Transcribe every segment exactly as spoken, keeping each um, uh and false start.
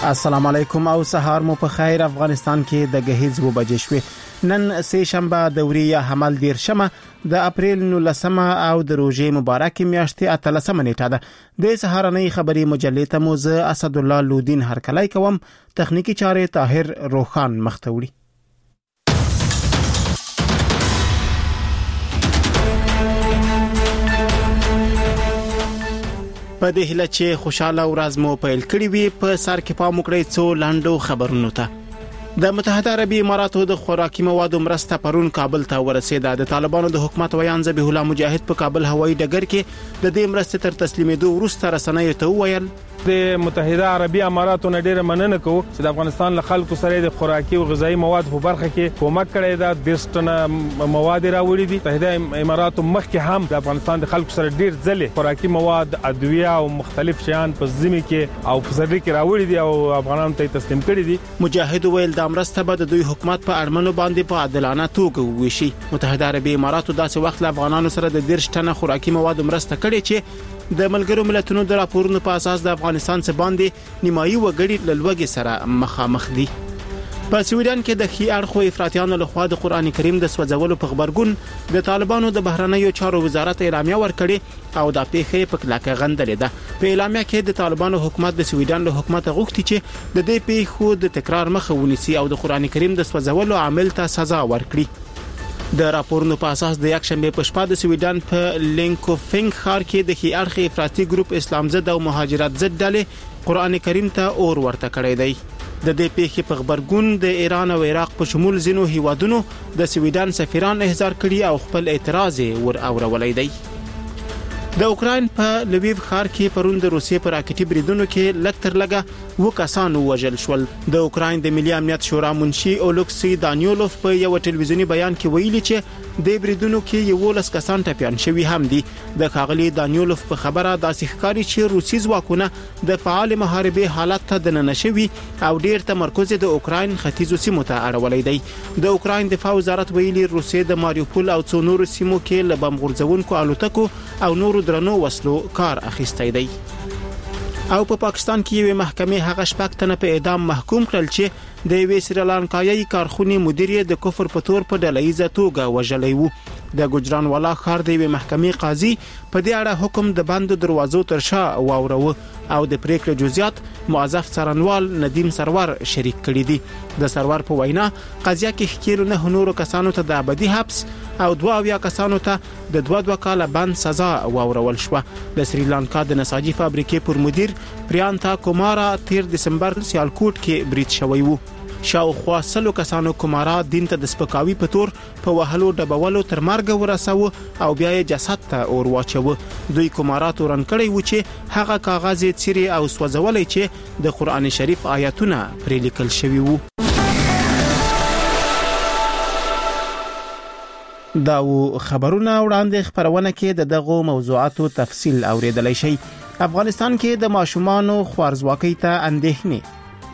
السلام علیکم او سهار مو په خیر. افغانستان کې د غهیز و بجې شوې. نن سه شنبه دوري یا حمل دیر شمه د اپریل نولسمه او د روزې مبارک میاشتې اتلسمه نیټه ده. د سهارنۍ خبري مجلې ته موزه اسد الله لودین هرکلای کوم. تخنیکی چارې طاهر روخان مختوړي. په دې هله چې خوشاله ورځ مو پیل کړی وي په سر کې پام وکړئ څو لاندو خبرونو ته. د متحده عربي اماراتو د خوراکي موادو مرسته پرون کابل ته ورسېده. د طالبانو د حکومت ویان ذبیح الله مجاهد په کابل هوایي ډګر کې د دې مرستې تر تسلیمېدو وروسته رسنیو ته وویل د متحده عربي اماراتو نه ډیره مننه کوو چې د افغانستان له خلکو سره د خوراکي او غذایی مواد په برخه کې کومک کړی دا د ستنه مواد راوړي دي. متحده اماراتو مخکې هم د افغانستان د خلکو سره ډیر ځله خوراکي مواد، ادویه او مختلف شیان په ځمکه کې او فسادي کې راوړي دي او افغانانو ته تسلیم کړي دي. مجاهد ویل د مرسته به د دوی حکومت په اړمنو باندې په عادلانه توګه وویشي. متحده عربي اماراتو داسې وخت له افغانانو سره د دیرش ټنه خوراکي مواد مرسته کړي چې د ملګرو ملتونو د راپورونو په اساس د افغانستان څخه باندې نیمایي وګړي له لوږې سره مخامخ دي. په سویډن کې د خي اړخو افراطیانو لخوا د قران کریم د سوځولو په خبرګون د طالبانو د بهرنیو چارو وزارت اعلامیه ورکړي او د پیښې په کلکه غندلې ده. په اعلامیه کې د طالبانو حکومت د سویډن له حکومت غوښتي چې د دې پیښو د تکرار مخه ونیسي او د قران کریم د سوځولو عامل ته سزا ورکړي. د راپورونو په اساس د یک شنبه په شپه د سویډن په لینکوفینګ ښار کې د خي اړخ افراطي ګروپ اسلام ضد او مهاجرت ضد ډلې قران کریم ته اور ورته کړی دی. د دې پیښې په خبرګون د ایران او عراق په شمول ځینو هیوادونو د سویډن سفیران احضار کړي او خپل اعتراض ور اورولای دی. د اوکراین په لویو ښار کې پرون د روسیې پر راکټي بریدونو کې لکتر لګه و کسان وژل شول. د اوکراین د ملي امنیت شورا منشي اولکسي دانیولوف په یو ټلویزیونی بیان کې ویلي چې د بریدونو کې یو لس کسان ټپيان شوي هم دي. د ښاغلي دانیولوف په خبره داسې ښکاري چې روسي ځواکونه د فعال محاربې حالت ته دننه شوي او ډیر تمرکز د اوکراین ختیځو سیمو ته اړولای دی. د اوکراین دفاع وزارت ویلي روسیې د ماریوپول او څو نورو سیمو کې له بم غورځونکو الوتکو او نورو درنو وسلو کار اخیستی دی. او په پا پاکستان کې یو محکمې هغه شپږ تنه په اعدام محکوم کړل چې د یوې سریلانکایي کارخونې مدیر د کفر په تور په ډلهیزه توګه وژلی وو. د ګجرانوالا ښار د یوې محکمې قاضي په دې اړه حکم د بندو دروازو تر شا واوروه او د پریکړې جزئیات موظف څارنوال ندیم سرور شریک کړي دي. د سرور په وینا قضیه کې ښکیلو نه نورو کسانو ته د ابدي حبس او دوه اویا کسانو ته د دوه دوه کاله بند سزا واورول شوه. د سریلانکا د نساجي فابریکې پر مدیر پریانتا کومارا تیر دسمبر سیالکوټ کې برید شوی وو. شاوخوا سلو کسانو کومارا دین ته د سپکاوي په تور په وهلو ډبولو تر مرګ ورساوه او بیا یې جسد ته اور واچوه. دوی کومارا تورن کړی و چې هغه کاغذ چیرې او سوځولای چې د قران شریف آیاتونه پرې لیکل شوی وو. دا و خبرونه وړاندې خبرونه کې د دغه موضوعاتو تفصیل اوریدلای شي. افغانستان کې د ماشومانو خوارزواکۍ ته اندېښنې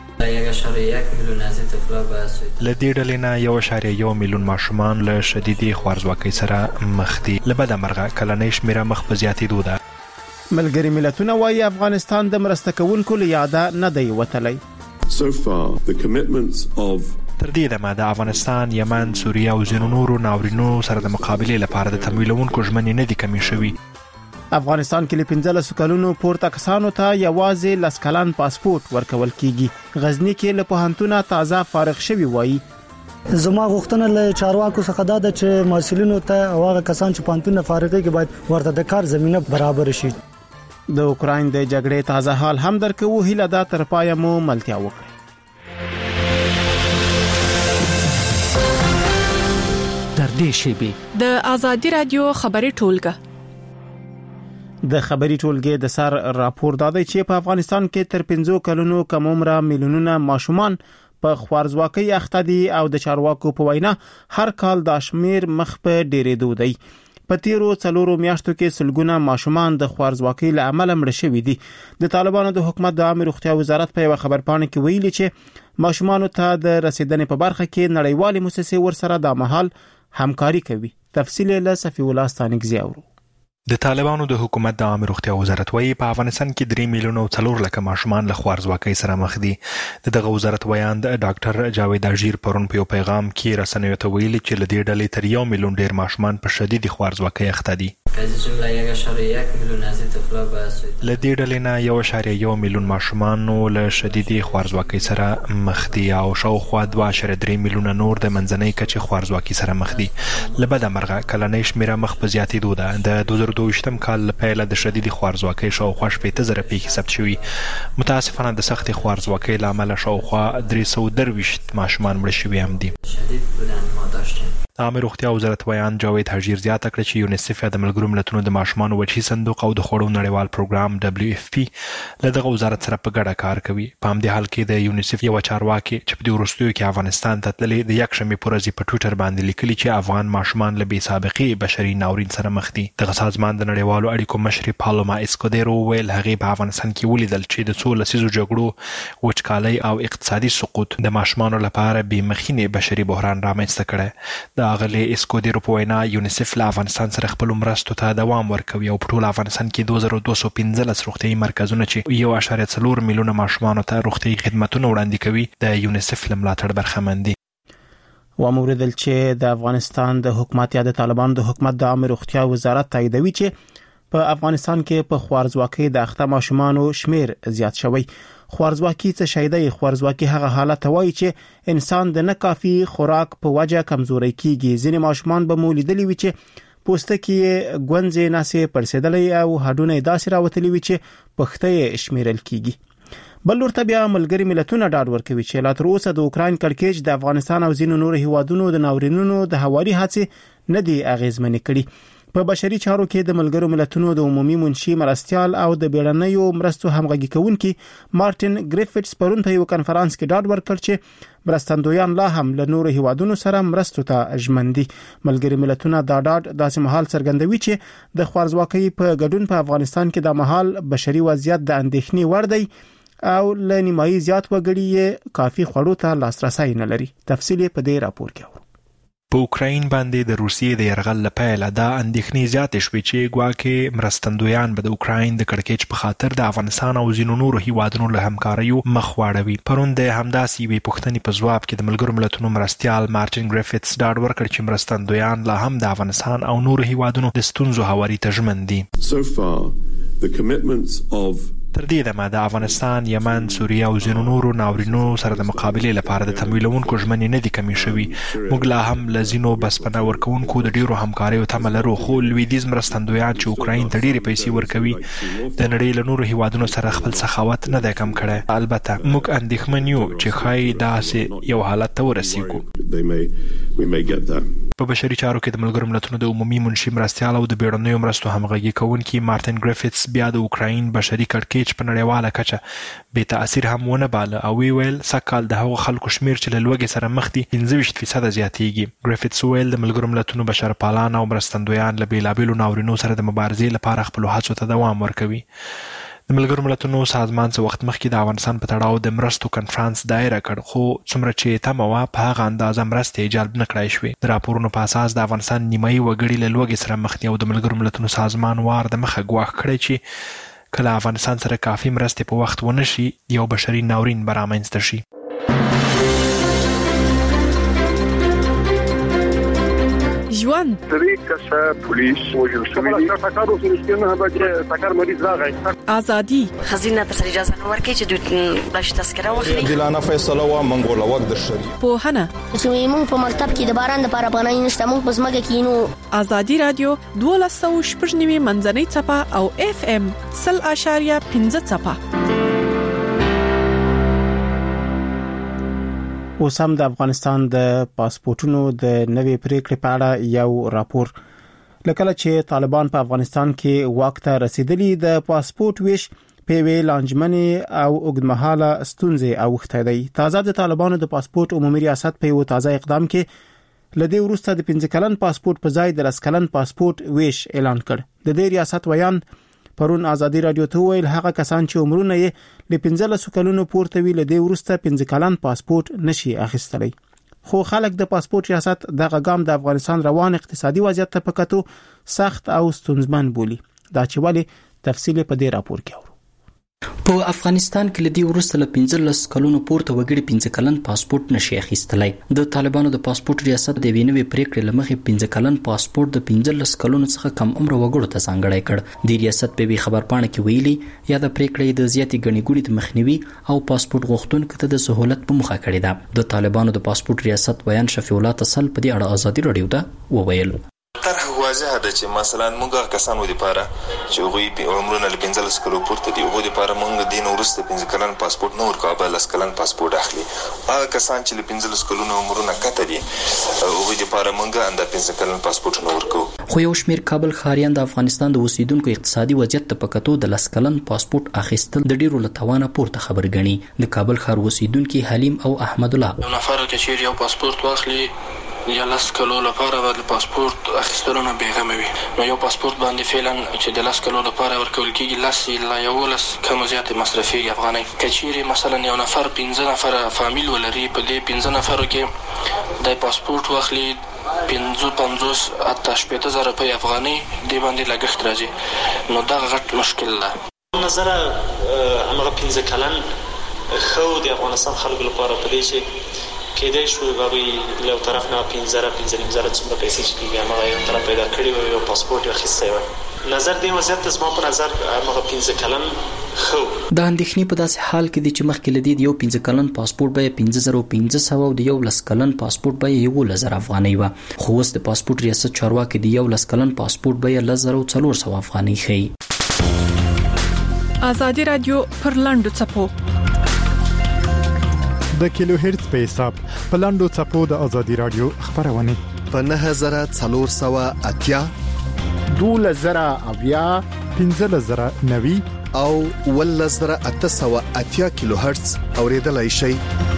لدې ډلې نه یو اعشاریه یو میلیون ماشومان له شدیدي خوارزواکۍ سره مخ دي. له بده مرغه کلنۍ شمیره مخ په زیاتېدو ده. ملګري ملتونه وايي افغانستان د مرسته کوونکو له یاده نه دی وتلی. So far the commitments of تر دې دمه د افغانستان، یمن، سوریه او ځینو نورو ناورینونو سره د مقابلې لپاره د تمویلونکو ژمنې نه دي کمې شوي. افغانستان کې له پنځلس کلونو پورته کسانو ته یوازې لس کلن پاسپورت ورکول کیږي. غزنی کې له پوهنتونه تازه فارغ شوي وایي زما غوښتنه له چارواکو څخه دا ده چې مسؤلینو ته او هغه کسان چې پوهنتونه فارغ کې باید ورته د کار زمينه برابر شي. د اوکراین د جګړې تازه حال هم درکو هیله ده تر پایه مو ملتیا وکړي. در دې شیبې د ازادي رادیو خبري ټولګه د خبري ټولګې د سر راپور دادی چې په افغانستان کې تر پنځو کلونو کم عمره میلیونونه ماشومان په خوارزواکۍ اخته دي او د چارواکو په وینا هر کال د شمیر مخ په ډیرېدو دی. په تیرو څلورو میاشتو کې سلګونه ماشومان د خوارزواکۍ له امله مړه شوي دي. د طالبانو د حکومت د عامه روغتیا وزارت په یو خبرپاڼه کې ویلي چې ماشومان ته د رسیدنې په برخه کې نړیوالې مؤسسې ورسره د مهال همکاري کوي. تفصیل له صفی الله ستانګزی اورو. د طالبانو د حکومت د عامه روغتیا وزارت وايي په افغانستان کې درې میلیونه او څلور لکه ماشومان له خوارځواکۍ سره مخ دي. د دغه وزارت ویاند ډاکټر جاوید اژیر پرون په یو پیغام کې رسنیو ته ویلي چې له دې ډلې تر یو میلیون ډیر ماشومان په شدید خوارځواکۍ اخته دي. له دې ډلې نه یو اعشاریه یو میلیون ماشومان له شدید خوارځواکۍ سره مخ دي او شاوخوا دوه اعشاریه درې میلیونه نور د منځنۍ کچې خوارځواکۍ سره مخ دي. له بده مرغه کلنۍ شمېره مخ په زیاتېدو ده. د دوه زره دوه ویشتم کال له پیله د شدید خوارځواکۍ شاوخوا شپېته زره پیښې ثبت شوي. متاسفانه د سختې خوارځواکۍ له امله شاوخوا درې سوه درویشت ماشومان مړه شوي هم دي. د عامه روغتیا وزارت ویاند جاوید اژیر زیاته کړه چې یونیسف د ملګرو ملتونو د ماشومانو وجهي صندوق او د خوړو نړیوال پروګرام دبلیو اف پی له دغه وزارت سره په ګډه کار کوي. په همدې حال کې د یونیسف یو چارواکي چې په دې وروستیو کې افغانستان ته تللي د یکشنبې په ورځ په ټویټر باندې لیکلي چې افغان ماشومان له بې سابقې بشري ناورین سره مخ دي. دغه سازمان د نړیوالو اړیکو مشرې پالوما اسکودیرو ویل هغې په افغانستان کې ولیدل چې د څو لسیزو جګړو وچکالۍ او اقتصادي سقوط د ماشومانو لپاره بې مخینې بشري بحران رامنځته کړی. د اغلې اسکودیرو په وینا یونیسف له افغانستان سره خپل مرستو ته دوام ورکوي او په ټول افغانستان کې دوه زره دوه سوه پنځلس روغتیايي مرکزونه چې یو اعشاریه څلور میلیونه ماشومانو ته روغتیايي خدمتونه وړاندې کوي د یونیسف له ملاتړ برخمن دي. وموردل چې د افغانستان د حکومت یا د طالبانو د حکومت د عامه روغتیا وزارت تاییدوي چې په افغانستان کې په خوارځواکۍ د اخته ماشومانو شمیر زیات شوی. خوارځواکي څه شی دی؟ خوارځواکي هغه حالت وایي چې انسان د نه کافي خوراک په وجه کمزوري کیږي. ځینې ماشومان به مولیدلی وي چې پوستکی ګونځې ناسې پړسېدلې او هډونه داسې راوتلی وي چې پخته شمیرل کیږي. بل ورته بیا ملګری ملتونه ډاډ ورکوي چې لا تر اوسه د اوکراین کړکېچ د افغانستان او ځینو نورو هیوادونو د ناورینونو د هواري هڅې نه دي اغیزمنې کړي. په بشري چارو کې د ملګرو ملتونو د عمومي منشي مرستيال او د بیړنیو مرستو همغږي کوونکي مارټین ګریفټس پرون په یو کانفرنس کې ډاډ ورکړ چې مرستندویان لا هم له نورو هیوادونو سره مرستو ته ژمن دي. ملګري ملتونه دا ډاډ داسې مهال څرګندوي چې د خوارځواکۍ په ګډون په افغانستان کې د مهال بشري وضعیت د اندېښنې وړ دی او له نیمایي زیات وګړي کافي خوړو ته لاسرسي نه لري. تفصیل په دې راپور کې په اوکراین باندې د روسیې د یرغل لپاره دا اندېښنې زیاتې شوې چې ګواکې مرستندویان به د اوکراین د کړکېچ په خاطر د افغانستان او ځینو نورو هیوادونو له همکاریو مخ واړوي. پرون د همداسې یوې پوښتنې په ځواب کې د ملګرو ملتونو مرستیال مارټین ګریفټس ډاډ ورکړ چې مرستندویان لا هم د افغانستان او نورو هیوادونو د ستونزو هواري ته ژمن دي. So far, the commitments of تر دې دمه د افغانستان، یمن، سوریه او ځینو نورو ناورینو سره د مقابلې لپاره د تمویلونکو ژمنې نه دي کمې شوي. موږ لا هم له ځینو بسپنه ورکوونکو د ډیرو همکاریو تمه لرو، خو لویدیځ مرستندویان چې اوکراین ته ډیرې پیسې ورکوي د نړۍ له نورو هیوادونو سره خپل سخاوت نه دی کم کړی. البته موږ اندېښمن یو چې ښایي داسې یو حالت ته ورسیږو. په بشري چارو کې د ملګرو ملتونو د عمومي منشي مرستیال او د بیړنیو مرستو همغږي کوونکي مارټین ګریفټس بیا د اوکراین بشري کړکېچ په نړیواله کچه بې تاثیر هم ونه باله او وی ویل سږکال د هغو خلکو شمیر چې له لوږې سره مخ دي پنځه ویشت فیصده زیاتېږي. ګریفټس ویل د ملګرو ملتونو بشرپالان او مرستندویان له بېلابېلو ناورینو سره د مبارزې لپاره خپلو هڅو ته دوام ورکوي. د ملګرو ملتونو سازمان څه وخت مخکې د افغانستان په تړاو د مرستو کنفرانس دایره کړ، خو څومره چې تمه وه په هغه اندازه مرستې جلب نه کړای شوې. د راپورونو په اساس د افغانستان نیمایي وګړي له لوږې سره مخ دي او د ملګرو ملتونو سازمان وار د مخه ګواښ کړی چې کله افغانستان سره کافي مرستې په وخت ونه شي یو بشري ناورین به رامنځته شي. ژوند درې کسه پولیس وژل شوي دي. ټاکر اوس رښتینه هغه چې ټاکر مریض راغی. ازادي خزینه ته سره اجازه نه ورکړي چې دوی بلش تذکره واخلي. دلانه فیصله وا منګول وخت د شری. په هنه چې موږ په مکتب کې د باران لپاره پناه نشته، موږ په ځمکه کې نو. ازادي رادیو دولس سوه شپږ نوي منځنۍ څپه او اف ام سل اشاریه پنځه څپه. اوس هم د افغانستان د پاسپورتونو د نوې پریکړې په اړه یو راپور. لکه چې طالبان په افغانستان کې واک ته رسیدلی د پاسپورت ویش په وی لانجمنې او اوږدمهاله ستونزې اوښته دی. تازه د طالبانو د پاسپورت عمومي ریاست په یو تازه اقدام کې لدې وروسته د پنځه کلن پاسپورت په ځای د لس کلن پاسپورت ویش اعلان کړ. د دې ریاست ویان پرون ازادي رادیو ته ویل هغه کسان چې عمرونه یې له پنځلسو کلونو پورته وي له دې وروسته پنځه کلن پاسپورت نشي اخیستلی. خو خلک د پاسپورت ریاست دغه ګام د افغانستان روان اقتصادي وضعیت ته پکاتو سخت او ستونزمن بولی. دا چې ولې تفصیل په دې راپور کې اورو. په افغانستان کې لدی ورسته له پنځلس کلونو پورته وګړي پنځه کلن پاسپورت نشي اخیستلای. د طالبانو د پاسپورت ریاست د وینوي پریکړې لمخې پنځه کلن پاسپورت د پنځلس کلونو څخه کم عمر وګړو ته ځانګړی کړ. د ریاست په خبرپاڼه کې ویلي یا د پریکړې د زیاتې غني ګوڼې د مخنیوي او پاسپورت غوښتونکو ته د سہولت په مخه کړی ده. د طالبانو د پاسپورت ریاست بیان شفیع الله تصل په دې اړه ازادي رادیو ته وویل. طرح واضحه ده چې مثلا موږ کسانو لپاره چې غوي عمرونه ل پنځلس کلو پورته دي غوي لپاره موږ دین ورسته پنځه کلن پاسپورت نه ورکوه بل لس کلن پاسپورت اخلي. هغه کسان چې ل پنځلس کلونو عمرونه کته دي غوي لپاره موږ اند پنځه کلن پاسپورت نه ورکو. خو یو شمیر کابل خاریان د افغانستان د اوسیدونکو اقتصادي وضعیت ته پکاتو د لس کلن پاسپورت اخیستل د ډیرو لتوانه پورته خبر غني. د کابل خار اوسیدونکو حلیم او احمد الله یو نفر چې یو پاسپورت واخلي یا لاس کلو لپاره د پاسپورت اخیستلو نه بیغمه وي نو یو پاسپورت باندې فعلا چې د لاس کلو لپاره ورکول کېږي لاس لا یو لاس کم زیات مصرفي افغاني کچيري مثلا یو نفر پنځه نفر فامیل ولري په دې پنځه نفرو کې د پاسپورت واخلي پنځه پنځوس اته شپږ زره په افغاني دی باندې لګښت راځي نو دا غټ مشکل ده. نظر هغه پنځه کلن خو د افغانستان خلکو لپاره په دې چې کېدای شو هغوی له طرف نه پنځه زره پنځه نیم زره څومره پیسې چې کېږي هغه یو طرف پیدا کړي وي یو پاسپورت یې اخیستی وي. نظر دې وضعیت ته زما په نظر هغه پنځه کلن خو د اندېښنې په داسې حال کې دی چې مخکې له دې د یو پنځه کلن پاسپورت بیه پنځه زره پنځه سوه او د یو لس کلن پاسپورت بیه یولس زره افغانۍ وه. خو اوس د پاسپورت ریاست چارواکي د یو لس کلن پاسپورت بیه لس زره څلور سوه افغانۍ ښیي. ازادي رادیو پر لاندو څپو د کیلو هرتز په حساب په لاندو څپو د ازادي رادیو خبرونه په نه زره څلور سوه اتیا دولس زره اویا پنځلس زره نوي او ولس زره اته سوه اتیا کیلو هرتز اوریدلای شي.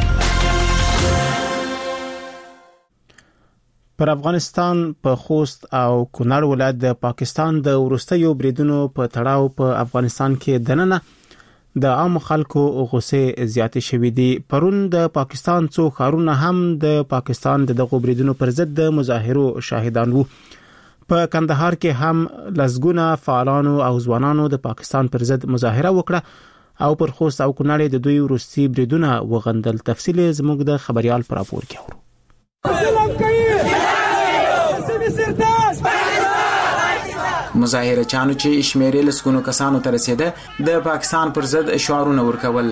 پر افغانستان په خوست او کونړ ولایت د پاکستان د ورستیو بریدونو په تړاو په افغانستان کې دننه د عام خلکو غوسه زیاتې شوې دي. پرون د پاکستان څو ښارونه هم د پاکستان د دغو بریدونو پر ضد د مظاهرو شاهدان وو. په کندهار کې هم لسګونه فعالانو او ځوانانو د پاکستان پر ضد مظاهره وکړه او پر خوست او کونړ د دوی وروستي بریدونه وغندل. تفصیل زموږ د خبريال پر راپور کې اورو. مظاهره چانو چې شمیرې لسګونو کسانو ته رسیده د پاکستان پر ضد شعارونه ورکول.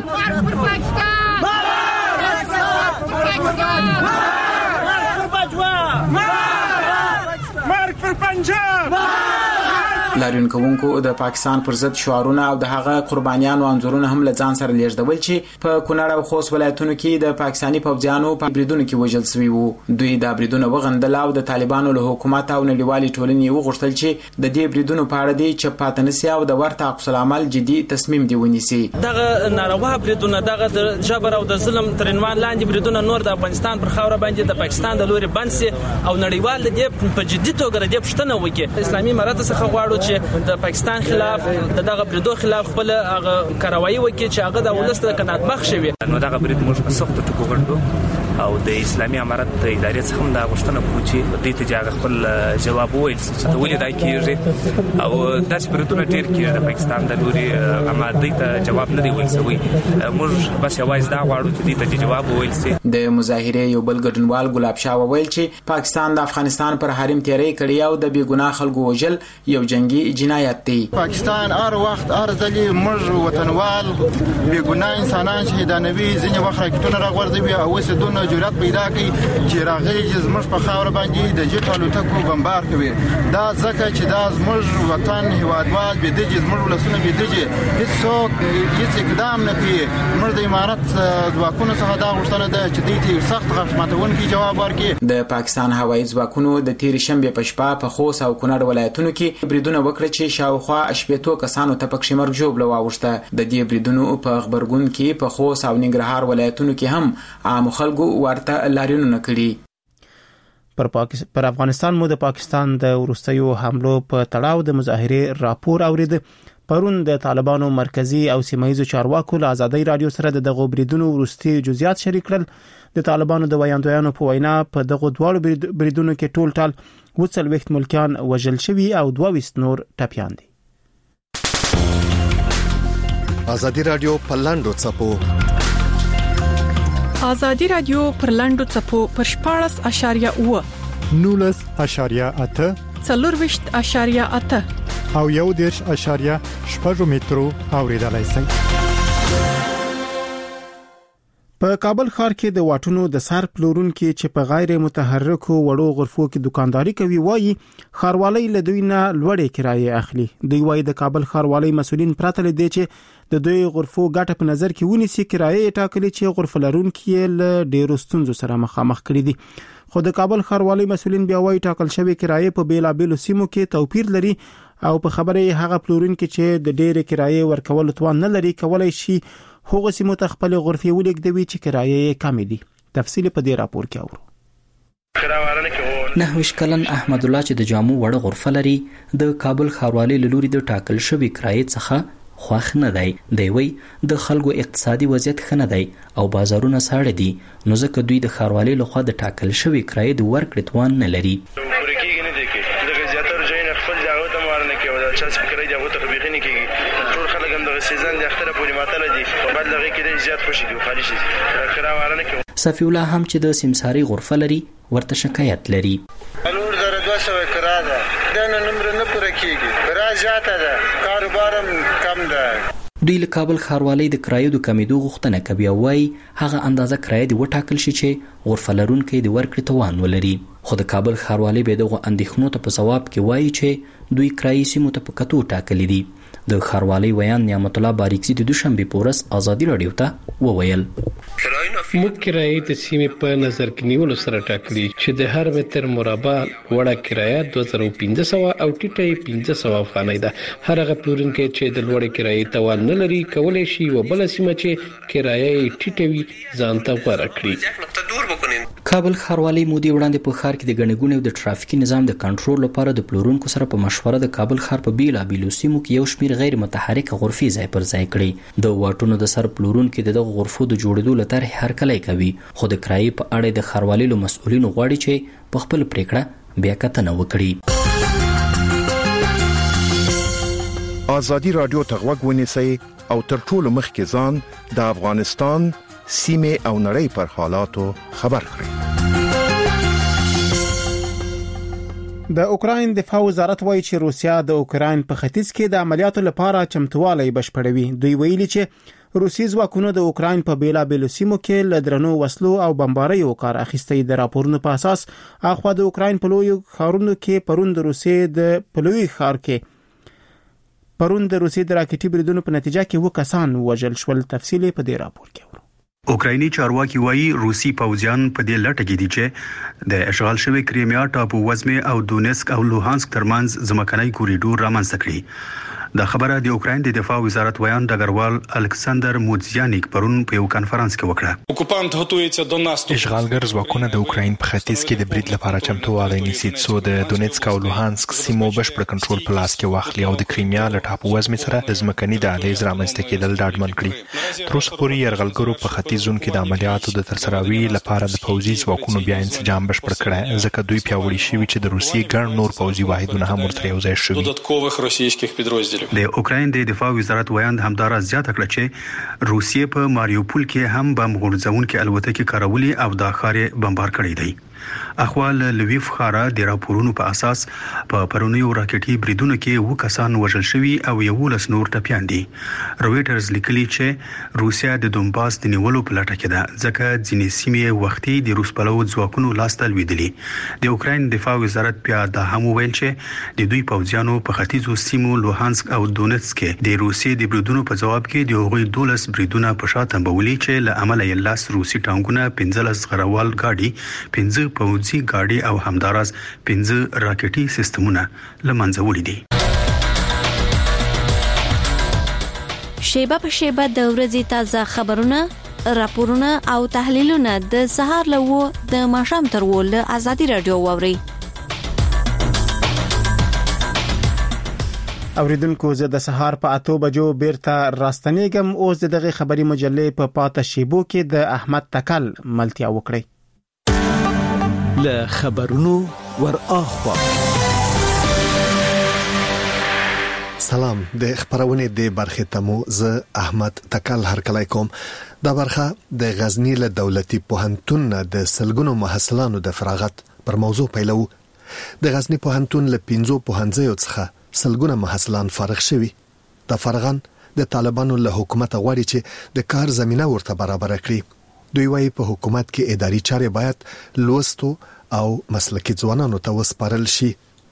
لاریون کوونکو د پاکستان پر ضد شعارونه او د هغه قربانیانو انځورونه هم لځان سره لیږدول چې په کونړ او خوست ولایتونو کې د پاکستانی پوځیانو په بریدونو کې وژل شوي وو. دوی د بریدونو وغندل او د طالبانو له حکومت او نړیوالي ټولنې وغوښتل چې د دې بریدونو په اړه د چپاتن سي او د ورته عکس العمل جدي تصمیم دی ونیسي. دغه ناروا بریدونه دغه د جبر او د ظلم تر عنوان لاندې بریدونه نور د افغانستان پر خاور باندې د پاکستان د لوري بنسي او نړیوال د په جدي توګه د پښتنه وکي. اسلامي امارات څخه غواړو چې د پاکستان خلاف دغه بریدو خلاف خپل هغه کاروایی وکړي چې هغه د ولست قناعت بخښ وي. نو دغه برید موږ په سخت ټکو غړډو او د اسلامي امارت د ادارې څخه هم دا غوښتنه کوو چې دې ته جواب خپل جواب وویل چې ته ولې دا کیږي او داسې بریدونه ډېر کیږي د پاکستان د لوري اما دې ته جواب نه دی ویل شوی. موږ بس یوازې دا غواړو چې دې ته جواب وویل شي. د مظاهره یو بل ګډونوال ګلاب شاه وویل چې پاکستان د افغانستان پر حریم تیری کړی او د بیګناه خلکو وژل یو جنگي جنایت دی. پاکستان هر وخت ارزلي موږ وطنوال بیګناه انسانان شهیدانوي ځینې وخت راکټونه راغورځوي او اوس دونه جرأت پیدا کوي چې راغلي چې زموږ په خاور باندې د جټ الوتکو بمبار کوي. دا ځکه چې دا زموږ وطن هیوادوال بيدجې زموږ ولسونه بيدجې هیڅوک هیڅ اقدام نه کوي. موږ د امارت ځواکونو څخه دا غوښتنه ده چې دوی ته سخت غاښماتونکي جواب ورکړي. د پاکستان هوایي ځواکونو د تیر شنبه په شپه په خوست او کونړ ولایتونو کې بریدونه وکړ چې شاوخوا شپږ کسانو ته پکې مرګ ژوبله واوښته. د دې بریدونو په خبرګون کې په خوست او ننګرهار ولایتونو کې هم عام خلکو ورته لاریونونه کړي. پر پاکستان پر افغانستان مو د پاکستان د وروستیو حملو په تړاو د مظاهره راپور اورید. پرون د طالبانو مرکزی او سیمایي چارواکو له ازادي رادیو سره د دغو بریدونو وروستي جزئیات شریک کړل. د طالبانو د ویاندویانو په وینا په دغو دواړو بریدونو کې ټول ټال وڅلويخت ملکیان وژل شوي او دوه ویشت نور ټپیان دي. ازادي رادیو په لاندو چپو ازادي رادیو پر لاندو چپو پر شپاړس اشاریه اوه نولس اشاریه اته څلورويشت اشاریه اته او یو دیرش اشاریه شپږ مترو اوریدلای شئ. په کابل ښار کې د واټونو د سر پلورونکو چې په غیر متحرکو وړو غرفو کې دکانداري کوي وایي ښاروالۍ له دوی نه لوړې کرایې اخلي. دوی وایي د کابل ښاروالۍ مسولین پراته لدی چې د دوی غرفو ګټه په نظر کې ونیسي کرایې ټاکلي چې غرفه لرونکو له ډیرو ستونزو سره مخامخ کړي دي. خو د کابل ښاروالۍ مسولین بیا وایي ټاکل شوی کرایې په بیلابېلو سیمو کې توپیر لري او په خبره هغه پلورونکو چې د ډېرې کرایې ورکول توان نه لري کولای شي هغه سیمو ته خپل غرفه ولګوي چې کرایې کم دي. تفصیل په دې راپور کې اورو. نهویش کلن احمد الله چې د جامو وړ غرفه لري د کابل ښاروالۍ له لوري د ټاکل شوی کرایې څخه خوښ نه دی. دی وی د خلکو اقتصادي وضعیت ښه نه دی او بازارونه ساړه دي نو ځکه دوی د ښاروالۍ لخوا د ټاکل شوی کرایې د ورکړې توان نه لري. صفی الله هم چې د سمساری غرفه لري ورته شکایت لري. الور زره دوه سوه کرا ده د نمبر نه پوره کیږي کرا زیاته ده کاروبارم کم ده. دوی له کابل ښاروالۍ د کرایو د کمیدو غوښتنه کوي او وايي هغه اندازه کرایه دی وټاکل شي چې غرفه لرونکي د ورکړې توان ولري. خو د کابل ښاروالۍ به دغه اندېښنو ته په جواب کې وایي چې دوی کرایي سیمو ته په کتو ټاکلي دي. د ښاروالۍ ویان نعمت الله باریکزي د دوشنبه پورس ازادي رادیو ته وویل موږ کرایې د سیمې په نظر کې نیولو سره ټاکلي چې د هر متر مربع وړه کرایه دوه زره پنځه سوه او ټیټه پنځه سوه افغانۍ ده. هر هغه پلورونکی چې د لوړې کرایې توان نه لري کولی شي و بل سیمه چې کرایه یې ټیټه وي ځان ته غوره کړي. کابل ښاروالۍ مودې وړاندې په ښار کې د ګڼې ګوڼې او د ټرافیکي نظام د کنټرول لپاره د پلورونکو سره په مشوره د کابل ښار په بیلابېلو سیمو کې یو شمېر غیر متحرکه غرفې ځای پر ځای کړي. د واټونو د سر پلورونکو د دغه غرفو د جوړېدو له طرحې هرکلی کوي خو د کرایې په اړه د ښاروالۍ له مسؤلینو غواړي چې په خپل پریکړه بیا کتنه وکړي. ازادي رادیو ته غوږ ونیسئ او تر ټولو مخکې ځان د افغانستان سیمې او نړۍ پر حالاتو خبر کړئ. د اوکراین دفاع وزارت وایي چې روسیا د اوکراین په ختیځ کې د عملیاتو لپاره چمتووالی بشپړوي. دوی ویلي چې روسي ځواکونو د اوکراین په بیلابېلو سیمو کې له درنو وسلو او بمباریو کار اخیستی. د راپورونو په اساس اخوا د اوکراین په لویو ښارونو کې پرون د روسي د پلوي ښار کې پرون د روسي د راکټي بریدونو په نتیجه کې و کسان وژل شول. تفصیل په دې راپور کې اورو. اوکرایني چارواکي وایي روسي پوځیان په دې لټه کې دي چې د اشغال شوی کریمیا ټاپو وزمه او دونیسک او لوهانسک ترمنځ ځمکنی کوریډور رامنځته کړي. دا خبره د اوکراین د دفاع وزارت ویان ډګروال الکساندر موزیانیک پرون په یو کانفرنس کې وکړه. اوکوپانت هڅوي د ناستو اشغالګر ځواکونه د اوکراین په ختیځ کې د برید لپاره چمتووالی نیسي څو د دونیسک او لوهانسک سیمو بشپړ کنټرول په لاس کې واخلي او د کریمیا له ټاپو وزمې سره د ځمکني دهلیز رامنځته کېدل ډاډمن کړي. تر اوسه پورې یرغلګرو په ختیځ زون کې د عملیاتو د ترسروي لپاره د پوځي ځواکونو بیا انسجام بشپړ کړی ځکه دوی پیاوړي شوي چې د روسیې ګڼ نور پوځي واحدونه هم ورته یوځای شوي. د اوکراین د دفاع وزارت ویاند همدارا زیاته کړه چې روسیې په ماریوپول کې هم بم غورځونکي الوتکې کارولي او د ښار بمبار کړی دی. اخوال لویف خارا د راپورونو په اساس په پرونیو راکټي بریدونو کې و کسان وژل شوي او یو لس نور ټپیان دي. رويټرز لیکلي چې روسیا د دونباس د نیولو په لټه کې ده ځکه ځینې سیمې وختي د روس پلو ځواکونو لاس ته لویدلي. د اوکراین دفاع وزارت بیا د هم ویل چې د دوی پوځیانو په ختیځو سیمو لوهانسک او دونیتسک کې د روسي د بریدونو په جواب کې د هغوی دولس بریدونه په شاته بولي چې له عمله یې لاس روسي ټانګونه پنځلس غروال گاډي پنځه پوځي گاډي او همدارس پنځه راکټي سیستمونه لمنځه وړي دي. شیبه په شیبه د ورځې تازه خبرونه، راپورونه او تحلیلونه د سهار له و د ماښام تر و له آزادي رادیو واوري. اوریدونکو زه د سهار په اتو بجو بیرته راستنیږم. اوس دغه خبري مجلې په پاته شیبو کې د احمد تکل ملتیا وکړي. له خبرونو ور اخوا سلام د خبرونه د برخه تمو زه احمد تکل هرکلی کوم. دا برخه د غزنی له دولتي پوهنتون د سلګونو محصلانو د فراغت پر موضوع پیلو. د غزنی پوهنتون له پنځو پوهنځیو څخه سلګونه محصلان فارغ شوي. د فارغان د طالبانو له حکومت غواړي چې د کار زمينه ورته برابر کړي. دوی وايي په حکومت کې اداري چارې باید لوستو او مسلکي ځوانانو ته وسپارل شي.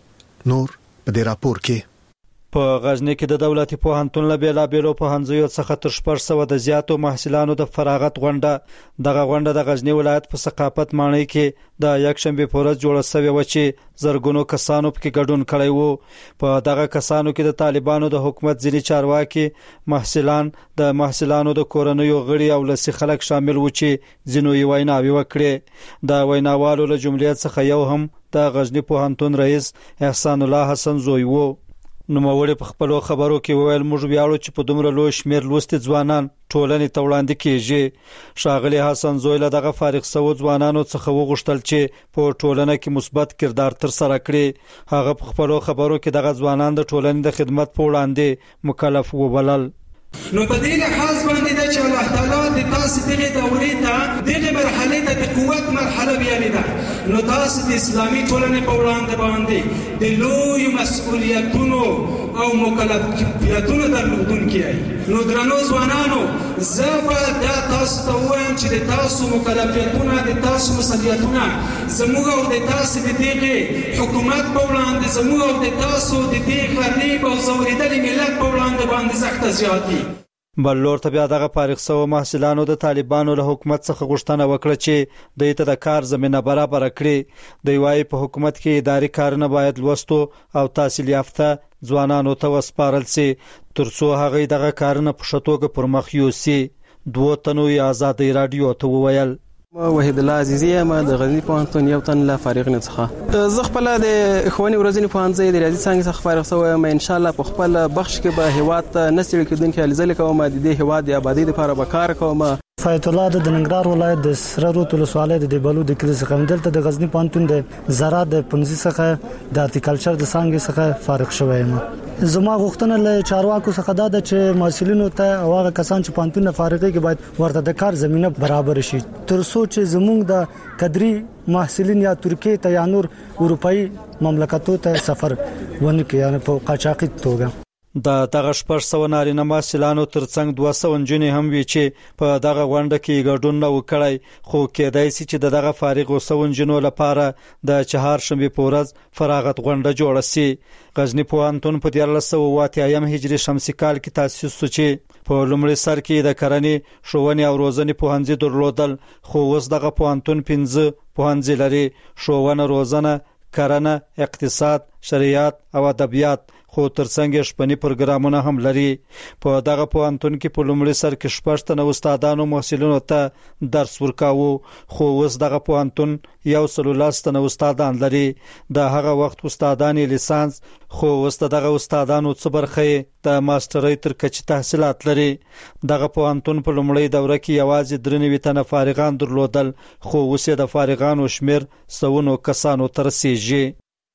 نور په دې راپور کې په غزنی کې د دولتي پوهنتون له بیلابېلو پوهنځیو څخه تر شپږ سوه د زیاتو محصلانو د فراغت غونډه دغه غونډه د غزنی ولایت په ثقافت ماڼۍ کې د یکشنبه په ورځ جوړه شوې و چې زرګونو کسانو پکې ګډون کړی وو. په دغه کسانو کې د طالبانو د حکومت ځینی چارواکي، محصلان، د محصلانو د کورنیو غړي او لسی خلک شامل وو چې ځینو یې ویناوي وکړي. د ویناوالو له جملې څخه یو هم د غزنی پوهنتون رئیس احسان الله حسن زوی وو. نو موري په خپل خبرو کې وویل موږ ویاړو چې په دومره لوی شمیر لوستي ځوانان ټولنې ته وړاندې کیږي. شاغلی حسن زوی له دغه فارغ سوو ځوانانو څخه وغوښتل چې په ټولنه کې مثبت کردار تر سره کړي. هغه په خپل خبرو کې دغه ځوانان د ټولنې د خدمت په وړاندې مکلف وبلل. نو په دې لحاظ باندې چې الله تعالی د تاسو دغه دورې ته دغه مرحله ته د قوت مرحله ویلې ده. نو تاسو د اسلامي ټولنې په وړاندې باندې د لوی مسؤلیتونو او مکلفیتونو درلودونکي یې. نو درنو ځوانانو زه به دا تاسو ته وایم چې د تاسو مکلفیتونه د تاسو مسؤلیتونه زموږ او د تاسو د دغه حکومت په وړاندې زموږ او د تاسو د دغه غریب او زوریدلي ملت په وړاندې باندې سخت زیات دي. بل لور ته بیا دغه فارغ سوو محصلانو د طالبانو له حکومت څخه غوښتنه وکړه چې دوی ته د کار زمينه برابر کړي. دوی وايي په حکومت کې اداري کارونه باید لوستو او تحصیل یافته ځوانانو ته وسپارل شي ترڅو هغه دغه کارونه په شتوګه پر مخ یوسي. دوه تنو آزادۍ رادیو ته وویل وحید الله عزیزی ما د غزنی پوهنتون یو تن لا فارغ نه څخه زه خپل د اخواني ورځنی پوهنځي د ریاضي څنګه څخه فارغ شوم. ان شاء الله په خپل بخش کې به هیواد نسل کېدونکو الزل کوم د دې هیواد د آبادی لپاره به کار کوم. فایت الله د ننګرهار ولایت د سره روت ولسوالۍ د بلو د کلی څخه دلته د غزنی پوهنتون د زراعت د پنځه څخه د هارتیکلچر د څنګه څخه فارغ شوم. زما غوښتنه له چارواکو څخه دا ده چې مسؤلینو ته او هغه کسان چې پوهنتون فارغي کې باید ورته د کار زمينه برابر شي تر څو چې زموږ د قدري محصلین یا ترکیه ته یا نور اروپאי مملکتونو ته سفر ونکړي یا په قاچاقي توګه. د دغه شپږ سوه نارینه محصلانو ترڅنګ دوه سوه نجونې هم وي چې په دغه غونډه کې ګډون نه وکړي. خو کېدای شي چې دغه فارغ وسو نجونو لپاره د چهارشنبه په ورځ فراغت غونډه جوړه شي. غزنی پوهنتون په دیارلس سوه اوه اتیا هجري شمسي کال کې تاسیس شو چې په لومړي سر کې د کرنې، ښوونې او روزنې پوهنځي درلودل. خو اوس دغه پوهنتون پنځه پوهنځي لري: ښوونه، روزنه، کرنه، اقتصاد، شریعت او ادبیات. خو ترڅنګ شپنی پروګرامونه هم لري. په دغه پوهنتون کې په لومړي سر کې شپږ تنه استادانو محصلینو ته درس ورکاوه. خو اوس دغه پوهنتون یو سل ولس تنه استادان لري. د هغه وخت استادان لیسانس، خو اوس دغه استادانو څو برخه د ماسترۍ تر کچې تحصیلات لري. دغه پوهنتون په لومړی دوره کې یوازې درنوي تنه فارغان درلودل. خو اوس د فارغانو شمیر سونو کسانو تر رسیږي.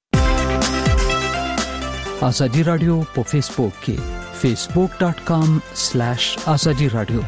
ازادي رادیو په فیسبوک کې facebook dot com slash azadi radio.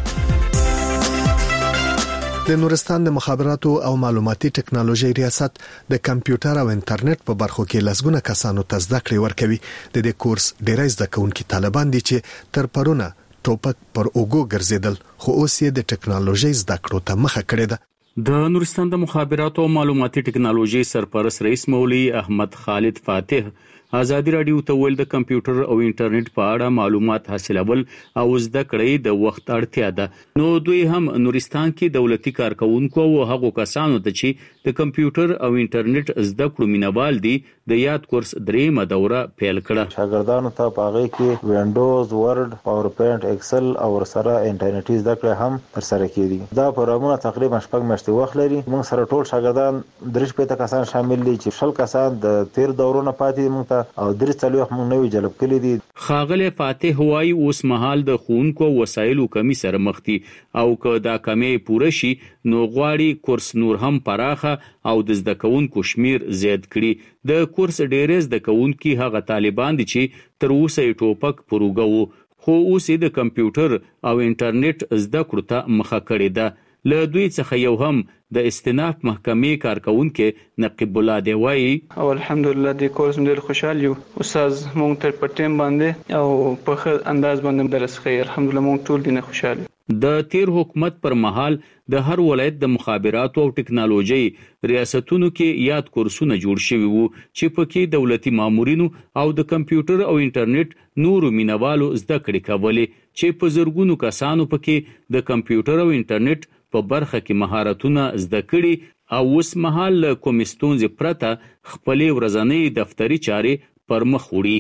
د نورستان د مخابراتو او معلوماتي ټکنالوژي ریاست د کمپیوټر او انټرنیټ په برخو کې لسګونه کسانو ته زده کړې ورکوي. د دې کورس ډیری زده کوونکي طالبان دي چې تر پرونه ټوپک پر اوګو ګرځیدل، خو اوس یې د ټکنالوژي زده کړو ته مخه کړې ده. د نورستان د مخابراتو او معلوماتي ټکنالوژي سرپرست رئیس مولوي احمد خالد فاتح ازادي رادیو ته ویل د کمپیوټر او انټرنیټ په اړه معلومات حاصلول او زده کړې د وخت اړتیا ده. نو دوی هم نورستان کې دولتي کارکونکو او هغو کسانو ته چې د کمپیوټر او انټرنیټ زده کړو مینوال دي د یاد کورس دریمه دوره پیل کړه. شاګردانو ته په هغه کې وینډوز، ورډ، پاورپوینټ، ایکسل او سره انټرنیټي زده کړې هم ترسره کیږي. دا پروګرامونه تقریبا شپږ میاشتې وخت لري. موږ سره ټول شاګردان درې شپږ کسان شامل دي چې شل کسان د تیر دورونو پاتې موږ ته او درې څلوېښت موږ نوي جلب کړي دي. ښاغلی فاتح وایي اوس مهال د ښوونکو وسایلو کمی سره مخ دي او که دا کمی پوره شي نو غواړي کورس نور هم پراخه او د زده کوونکو شمیر زیات کړي. د کورس ډېر زده کوونکي هغه طالبان دي چې تر اوسه یې ټوپک پروګه وو، خو اوس یې د کمپیوټر او انټرنیټ زده کړو ته مخه کړې ده. له دوی څخه یو هم د استیناف محکمې کارکونکي نقیب الله دی وایي او الحمدلله د کورس ډېر خوشاله یو. استاد مونږ تر پټیم باندې او په ښه انداز باندې درس کوي. الحمدلله مونږ ټول دینه خوشاله. د تیر حکومت پر مهال د هر ولایت د مخابراتو او ټکنالوژي ریاستونو کې یاد کورسونه جوړ شوي وو چې پکې دولتي مامورینو او د کمپیوټر او انټرنیټ نورو مینوالو زده کړې کولې چې په زرګونو کسانو پکې د کمپیوټر او انټرنیټ په برخه کې مهارتونه زده کړي او اوس مهال له کومې ستونزې پرته خپلې ورځنۍ دفتري چارې پر مخ وړي.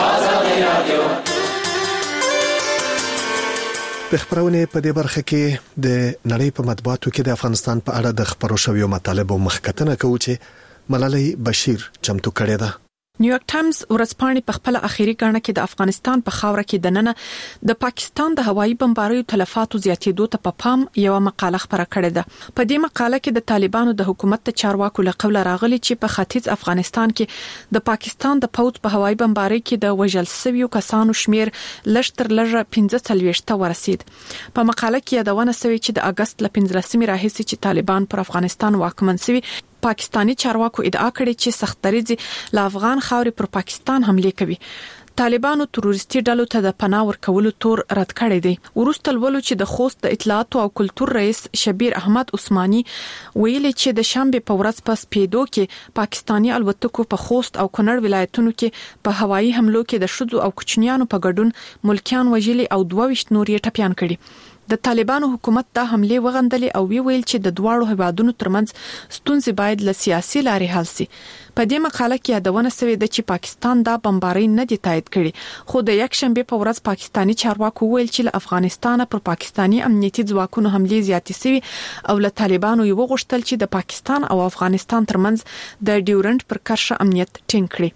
د خبرونه په دې برخه کې د نړۍ په مطبوعاتو کې د افغانستان په اړه د خبرو شویو مطالبو مخکتنه کوي چې ملالۍ بشیر چمتو کړې ده. نیویارک ټایمز ورځپاڼې په خپل اخیری غاڼه کې د افغانستان په خاوره کې د نننه د پاکستان د هوایي بمباریو تلفاتو زیاتېدو ته په پام یو مقاله خبره کړې ده. په دې مقاله کې د طالبانو د حکومت ته چارواکو له قوله راغلي چې په ختیځ افغانستان کې د پاکستان د پوځ په هوایي بمباری کې د وژل شویو کسانو شمیر لږتر لږه پنځه څلوېښت ته ورسید. په مقاله کې یادونه شوې چې د اگست ل پنځلسمې راهیسې چې طالبان پر افغانستان واکمن شوي، پاکستانی چارواکو ادعا کړې چې سختدریځي له افغان خاورې پر پاکستان حمله کوي. طالبانو تروریستي ډلو ته د پناه ورکولو تور رد کړی دی. ورسته ولولو چې د خوست د اطلاعات او کلتور رئیس شبیر احمد عثماني ویلي چې د شنبه په ورځ په سپیدو کې پاکستانی الوتکو په خوست او کونړ ولایتونو کې په هوایي حملو کې د شذو او کوچنیانو په ګډون ملکیان وژلي او دوه ویشت نور یې ټپيان کړي. د طالبانو حکومت دا حمله وغندلې او وی ویل چې د دواړو هیوادونو ترمنځ ستونزې باید له سیاسي لارې حل شي. په دې مقاله کې یادونه شوې ده چې پاکستان دا بمباری نه دی تایید کړي، خو د یک شنبه په ورځ پاکستانی چارواکو ویل چې له افغانستان پر پاکستانی امنیتي ځواکونو حمله زیاتې شوې او له طالبانو یو غوښتل چې د پاکستان او افغانستان ترمنځ د ډیورنټ پر کرښه امنیت ټینګ کړي.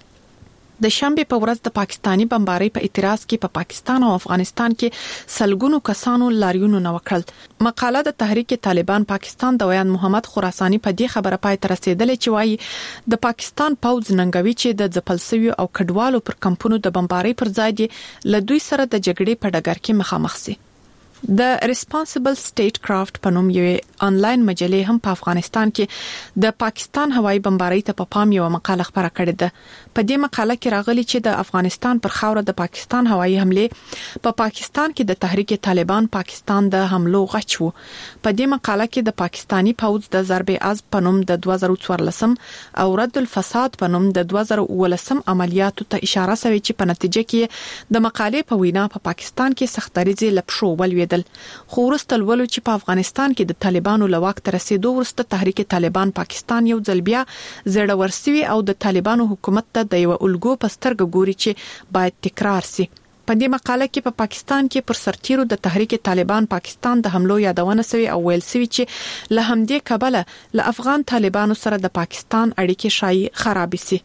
د شنبه په ورځ د پاکستانی بمباری په اعتراض کې په پا پاکستان او افغانستان کې سلګونو کسانو لاریونونه نه وکړل. مقاله د تحریک طالبان پاکستان د ویان محمد خراسانی په دې خبره پای ته رسیدلې چې وایي د پاکستان پوځ ننګوي چې د ځپلسوي او کډوالو پر کمپونو د بمباری پر ځای دی له دوی سره د جګړې په ډګر کې مخامخ شي. د ریسپانسیبل سټیټ کرافټ په نوم یوه آنلاین مجله هم په افغانستان کې د پاکستان هوایي بمباری ته په پام یو مقاله خبره کړې ده. په دې مقاله کې راغلي چې د افغانستان پر خاوره د پاکستان هوایي حمله په پا پاکستان کې د تحریک طالبان پاکستان د حملو غچ وو. په دې مقاله کې د پاکستانی پوځ د ضربې از په نوم د دوه زره څوارلسم او رد الفساد په نوم د دوه زره اوولسم عملیاتو ته اشاره شوی چې په نتیجه کې د مقالې په وینا په پا پاکستان کې سختدریځي لپشو ولوي. خو ورسته ولولو چې په افغانستان کې د طالبانو لواک تر رسیدو ورسته تحریک طالبان پاکستان یو ځل بیا زړه ورسوي او د طالبانو حکومت ته د یو الګو په سترګه ګوري چې باید تکرار شي. په دې مقاله کې په پا پاکستان کې پر سرتیرو د تحریک طالبان پاکستان د حملو یادونه شوی او ویل شوی چې له همدې کبله له افغان طالبانو سره د پاکستان اړیکې شایي خراب شي.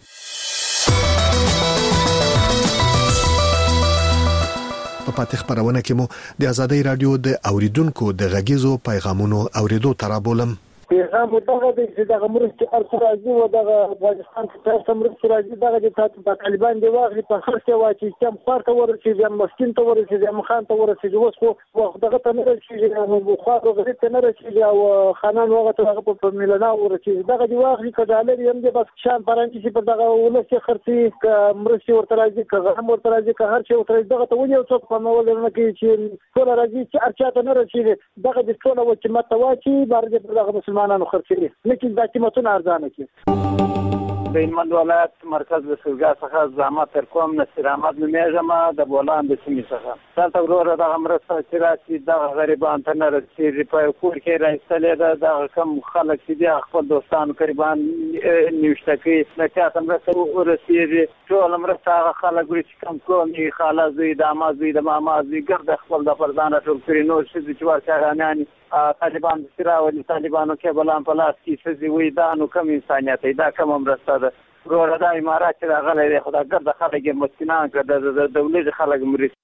په پاتې خبرونه کې مو د ازادۍ رادیو د اوریدونکو د غږیزو پیغامونو اوریدو ترابولم. پیغام دغه د دغه مرستې ارسراجي او دغه افغانستان ته مرستې راځي دغه د طالبان دی واغلي په خرڅه واچي چې هم خارته ورسېږي هم مسکین ته ورسېږي هم خان ته ورسېږي. اوس خو وخت دغه ته نه رسېږي نو خو هغه ته نه رسېږي او خانان هغه ته هغه په میلنا ورسېږي. دغه دی واغلي کډالر هم د بس شان پرانچې چې په دغه ولسي خرڅي مرستې ورته راځي که هم ورته راځي که هر څه ورته دغه ته ونیو څوک په مول نه کوي چې ټول راځي چې ارچاته نه رسېږي. دغه د ټول حکومت ته واچي بار دې دغه مسلمانانو خرڅي لیکن دا قیمتونه ارزانه کی. د هلمند ولایت مرکز د سلګا څخه زعامت تر کوم نصیر احمد نومیږم د بولان د سیمې څخه دلته وروره دغه مرسته چې راسي دغه غریبان ته نه رسېږي. په کور کې راایستلې ده دغه کم خلک چې دي خپل دوستان قریبان نیوشته کوي نه چاته مرسته ورسېږي. ټول مرسته هغه خلک وړي چې کم کورنۍ خاله زوی د عمه زوی د ماما زوی ګرده خپل د پردانه ټول کړي نور ښځې چې ورچاغانیانې طالبان د سراولي طالبانو کې بلان په لاس کې ښځې وي دا نو کم انسانیت دی دا کم مرسته ده. ورته د امارات چې غلې خدای ګرد خلک مسکینان کړه د دولت خلک مري